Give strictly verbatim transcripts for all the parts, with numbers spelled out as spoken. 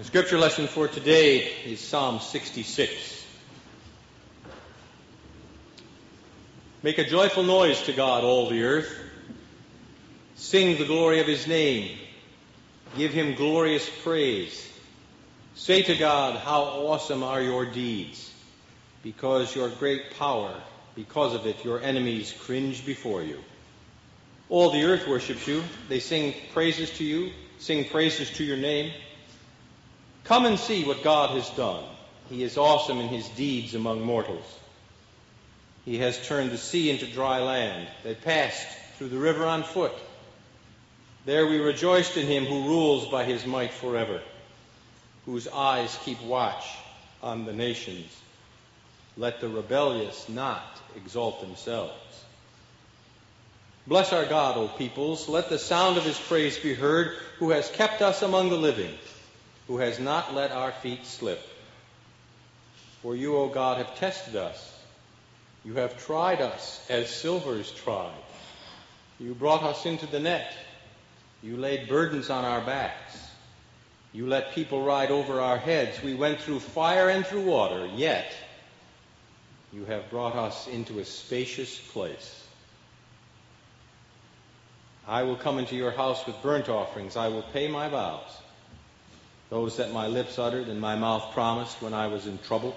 The scripture lesson for today is Psalm sixty-six. Make a joyful noise to God, all the earth. Sing the glory of his name. Give him glorious praise. Say to God, how awesome are your deeds. Because your great power, because of it, your enemies cringe before you. All the earth worships you. They sing praises to you, sing praises to your name. Come and see what God has done. He is awesome in his deeds among mortals. He has turned the sea into dry land. They passed through the river on foot. There we rejoiced in him who rules by his might forever, whose eyes keep watch on the nations. Let the rebellious not exalt themselves. Bless our God, O peoples. Let the sound of his praise be heard, who has kept us among the living, who has not let our feet slip. For you, O God, have tested us. You have tried us as silver is tried. You brought us into the net. You laid burdens on our backs. You let people ride over our heads. We went through fire and through water, yet you have brought us into a spacious place. I will come into your house with burnt offerings. I will pay my vows, those that my lips uttered and my mouth promised when I was in trouble.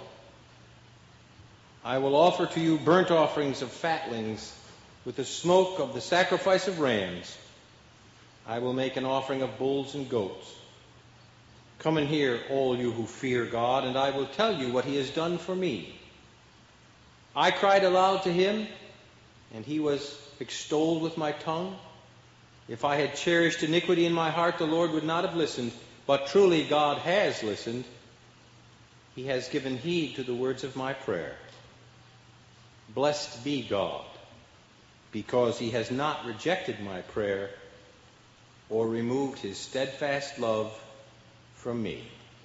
I will offer to you burnt offerings of fatlings with the smoke of the sacrifice of rams. I will make an offering of bulls and goats. Come and hear, all you who fear God, and I will tell you what he has done for me. I cried aloud to him, and he was extolled with my tongue. If I had cherished iniquity in my heart, the Lord would not have listened. But truly God has listened. He has given heed to the words of my prayer. Blessed be God, because he has not rejected my prayer or removed his steadfast love from me.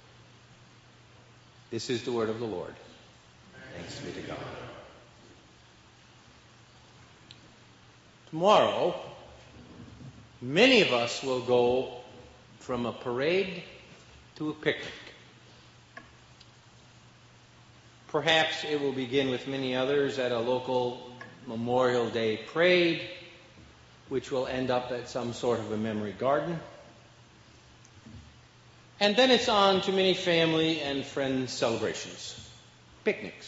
This is the word of the Lord. Thanks be to God. Tomorrow, many of us will go from a parade to a picnic. Perhaps it will begin with many others at a local Memorial Day parade, which will end up at some sort of a memory garden. And then it's on to many family and friend celebrations, picnics.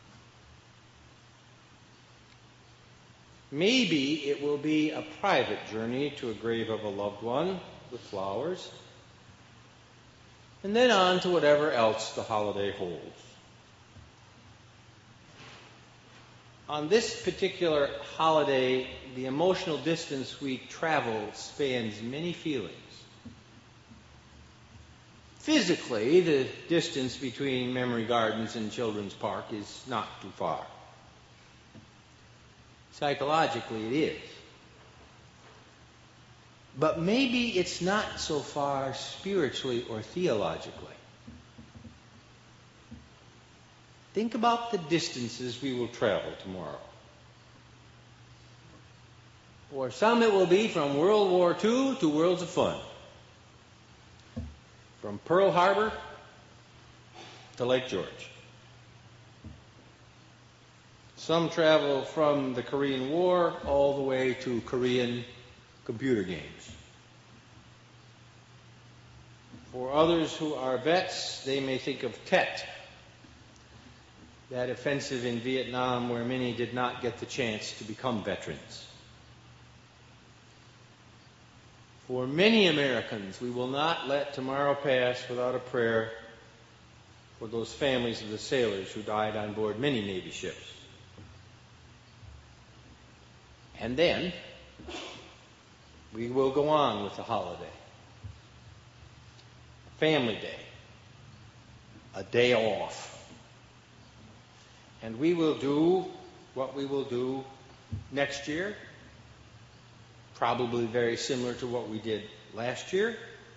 Maybe it will be a private journey to a grave of a loved one with flowers, and then on to whatever else the holiday holds. On this particular holiday, the emotional distance we travel spans many feelings. Physically, the distance between Memory Gardens and Children's Park is not too far. Psychologically, it is. But maybe it's not so far spiritually or theologically. Think about the distances we will travel tomorrow. For some it will be from World War Two to Worlds of Fun. From Pearl Harbor to Lake George. Some travel from the Korean War all the way to Korean computer games. For others who are vets, they may think of Tet, that offensive in Vietnam where many did not get the chance to become veterans. For many Americans, we will not let tomorrow pass without a prayer for those families of the sailors who died on board many Navy ships. And then, we will go on with the holiday. Family day. A day off. And we will do what we will do next year, probably very similar to what we did last year.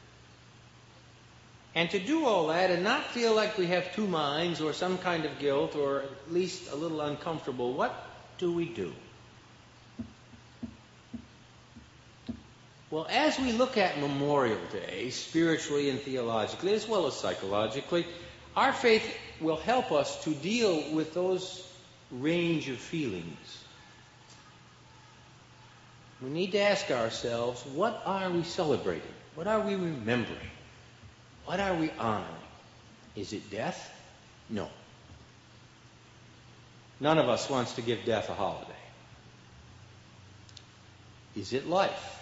And to do all that and not feel like we have two minds or some kind of guilt or at least a little uncomfortable, what do we do? Well, as we look at Memorial Day, spiritually and theologically, as well as psychologically, our faith will help us to deal with those range of feelings. We need to ask ourselves, what are we celebrating? What are we remembering? What are we honoring? Is it death? No. None of us wants to give death a holiday. Is it life?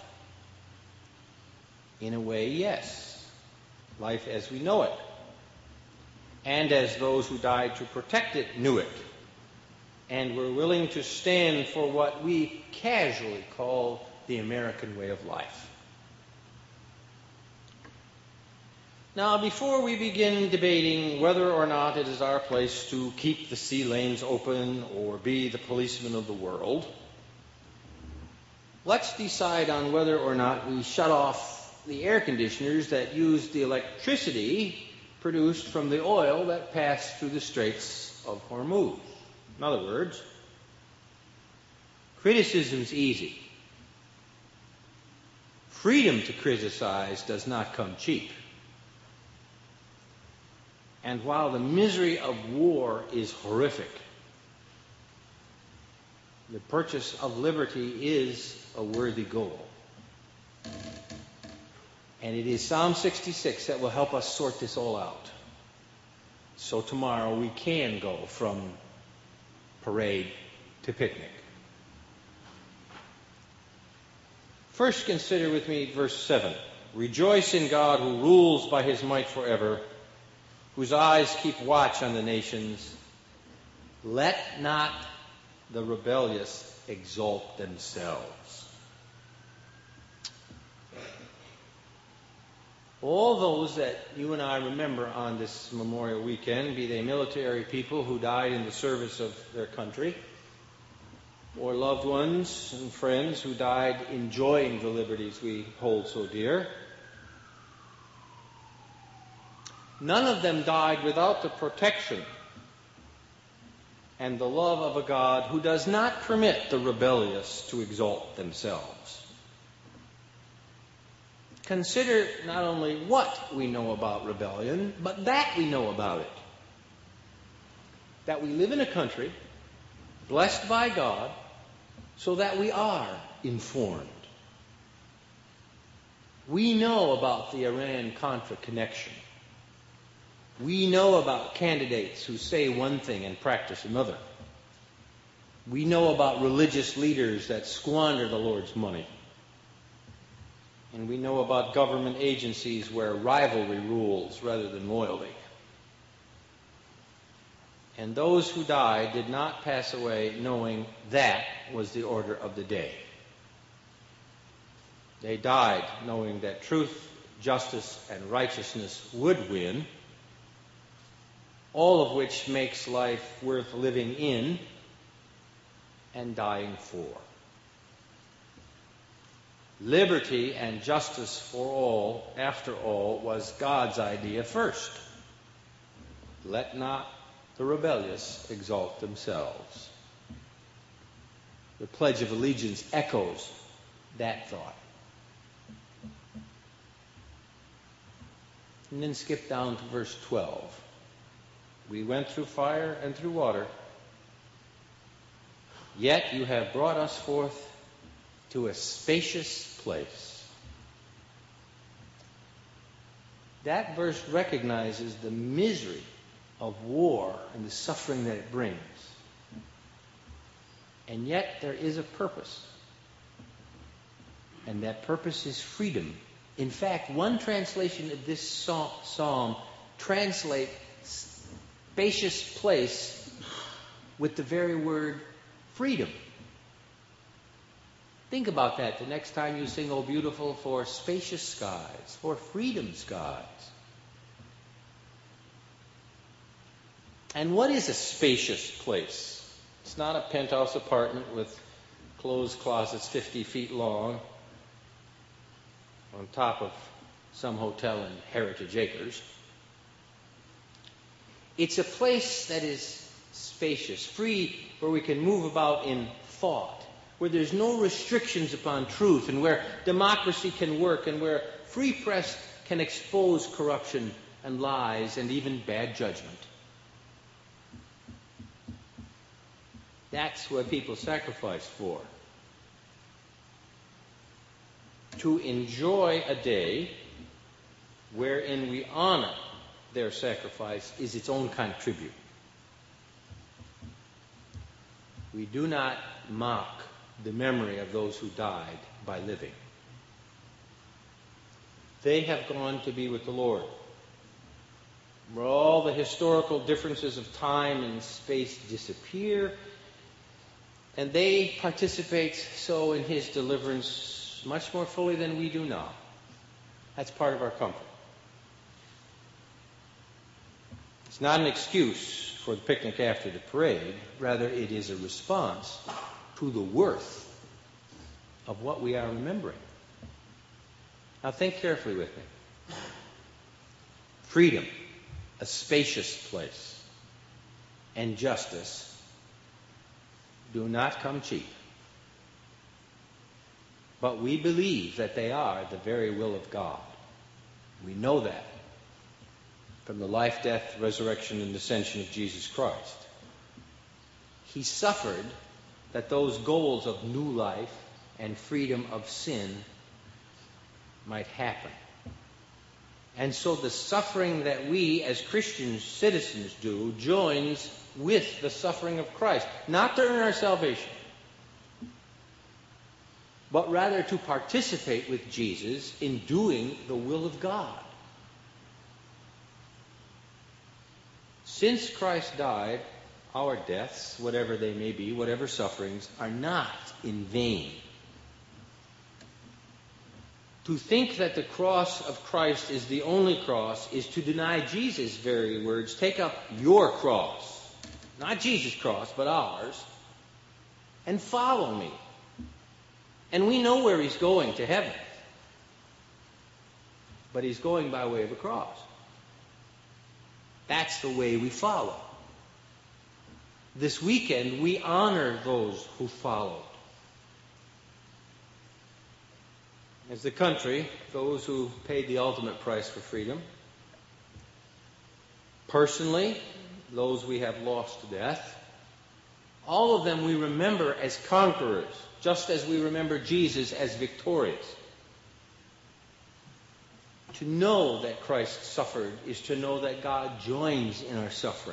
In a way, yes. Life as we know it. And as those who died to protect it knew it. And were willing to stand for what we casually call the American way of life. Now, before we begin debating whether or not it is our place to keep the sea lanes open or be the policeman of the world, let's decide on whether or not we shut off the air conditioners that use the electricity produced from the oil that passed through the Straits of Hormuz. In other words, criticism's easy. Freedom to criticize does not come cheap. And while the misery of war is horrific, the purchase of liberty is a worthy goal. And it is Psalm sixty-six that will help us sort this all out. So tomorrow we can go from parade to picnic. First, consider with me verse seven. Rejoice in God who rules by his might forever, whose eyes keep watch on the nations. Let not the rebellious exalt themselves. All those that you and I remember on this Memorial Weekend, be they military people who died in the service of their country, or loved ones and friends who died enjoying the liberties we hold so dear, none of them died without the protection and the love of a God who does not permit the rebellious to exalt themselves. Consider not only what we know about rebellion, but that we know about it. That we live in a country blessed by God so that we are informed. We know about the Iran-Contra connection. We know about candidates who say one thing and practice another. We know about religious leaders that squander the Lord's money. And we know about government agencies where rivalry rules rather than loyalty. And those who died did not pass away knowing that was the order of the day. They died knowing that truth, justice, and righteousness would win, all of which makes life worth living in and dying for. Liberty and justice for all, after all, was God's idea first. Let not the rebellious exalt themselves. The Pledge of Allegiance echoes that thought. And then skip down to verse twelve. We went through fire and through water, yet you have brought us forth to a spacious place. That verse recognizes the misery of war and the suffering that it brings. And yet there is a purpose. And that purpose is freedom. In fact, one translation of this psalm translates spacious place with the very word freedom. Think about that the next time you sing "Oh Beautiful" for spacious skies, for freedom skies. And what is a spacious place? It's not a penthouse apartment with closed closets fifty feet long on top of some hotel in Heritage Acres. It's a place that is spacious, free, where we can move about in thought, where there's no restrictions upon truth, and where democracy can work, and where free press can expose corruption and lies and even bad judgment. That's what people sacrifice for. To enjoy a day wherein we honor their sacrifice is its own kind of tribute. We do not mock the memory of those who died by living. They have gone to be with the Lord, where all the historical differences of time and space disappear, and they participate so in His deliverance much more fully than we do now. That's part of our comfort. It's not an excuse for the picnic after the parade. Rather, it is a response to the worth of what we are remembering. Now think carefully with me. Freedom, a spacious place, and justice do not come cheap. But we believe that they are the very will of God. We know that from the life, death, resurrection, and ascension of Jesus Christ. He suffered that those goals of new life and freedom of sin might happen. And so the suffering that we as Christian citizens do joins with the suffering of Christ, not to earn our salvation, but rather to participate with Jesus in doing the will of God. Since Christ died, our deaths, whatever they may be, whatever sufferings, are not in vain. To think that the cross of Christ is the only cross is to deny Jesus' very words, take up your cross, not Jesus' cross, but ours, and follow me. And we know where He's going, to heaven. But He's going by way of a cross. That's the way we follow. This weekend, we honor those who followed. As the country, those who paid the ultimate price for freedom. Personally, those we have lost to death. All of them we remember as conquerors, just as we remember Jesus as victorious. To know that Christ suffered is to know that God joins in our suffering.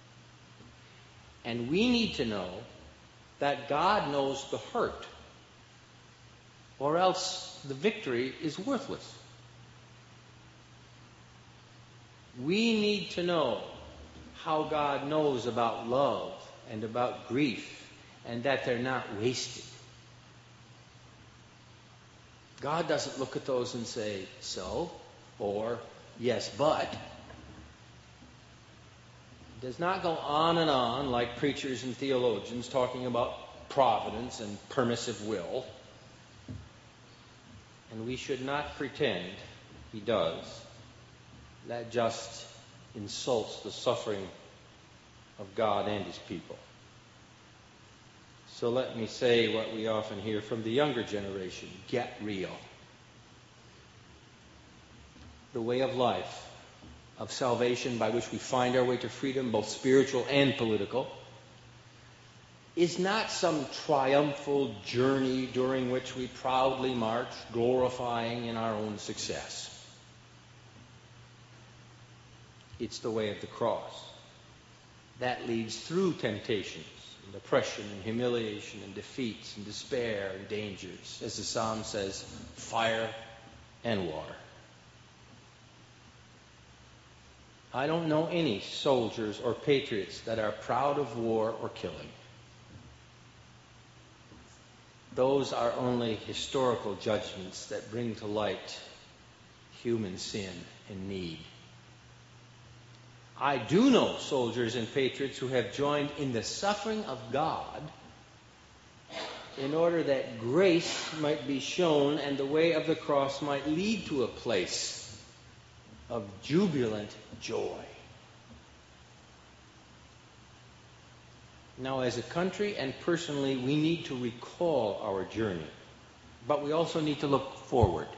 And we need to know that God knows the hurt, or else the victory is worthless. We need to know how God knows about love and about grief, and that they're not wasted. God doesn't look at those and say, so, or, yes, but. He does not go on and on like preachers and theologians talking about providence and permissive will. And we should not pretend He does. That just insults the suffering of God and His people. So let me say what we often hear from the younger generation: get real. The way of life, of salvation by which we find our way to freedom, both spiritual and political, is not some triumphal journey during which we proudly march, glorying in our own success. It's the way of the cross. That leads through temptations, and oppression, and humiliation, and defeats, and despair, and dangers. As the psalm says, fire and water. I don't know any soldiers or patriots that are proud of war or killing. Those are only historical judgments that bring to light human sin and need. I do know soldiers and patriots who have joined in the suffering of God in order that grace might be shown and the way of the cross might lead to a place of jubilant joy. Now, as a country and personally, we need to recall our journey, but we also need to look forward.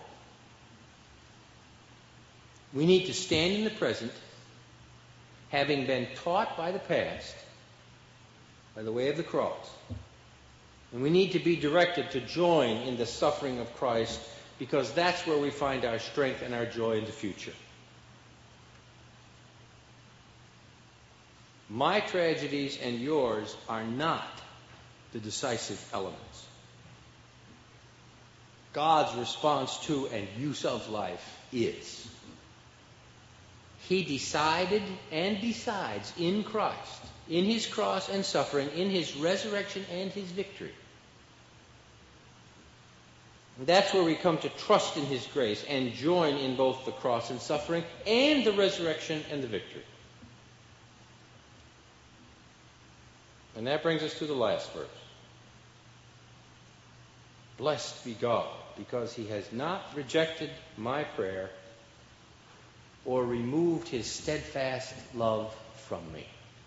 We need to stand in the present, having been taught by the past, by the way of the cross. And we need to be directed to join in the suffering of Christ, because that's where we find our strength and our joy in the future. My tragedies and yours are not the decisive elements. God's response to and use of life is. He decided and decides in Christ, in his cross and suffering, in his resurrection and his victory. And that's where we come to trust in his grace and join in both the cross and suffering and the resurrection and the victory. And that brings us to the last verse. Blessed be God, because he has not rejected my prayer or removed his steadfast love from me.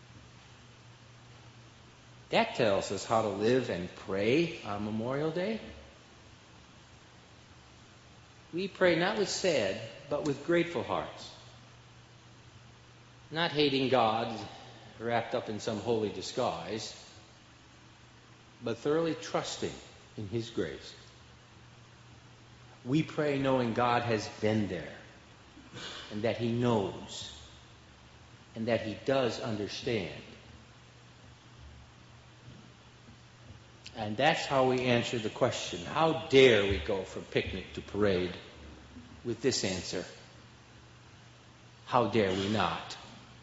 That tells us how to live and pray on Memorial Day. We pray not with sad, but with grateful hearts. Not hating God, wrapped up in some holy disguise, but thoroughly trusting in his grace. We pray knowing God has been there, and that he knows, and that he does understand. And that's how we answer the question, how dare we go from picnic to parade, with this answer: how dare we not?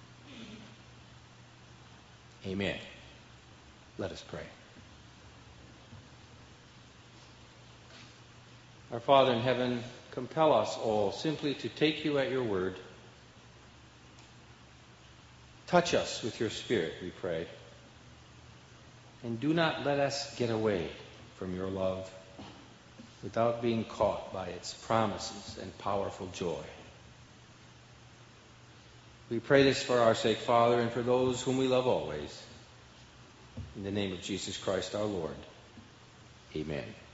Amen. Let us pray. Our Father in heaven, compel us all simply to take you at your word. Touch us with your Spirit, we pray. And do not let us get away from your love without being caught by its promises and powerful joy. We pray this for our sake, Father, and for those whom we love always. In the name of Jesus Christ our Lord. Amen.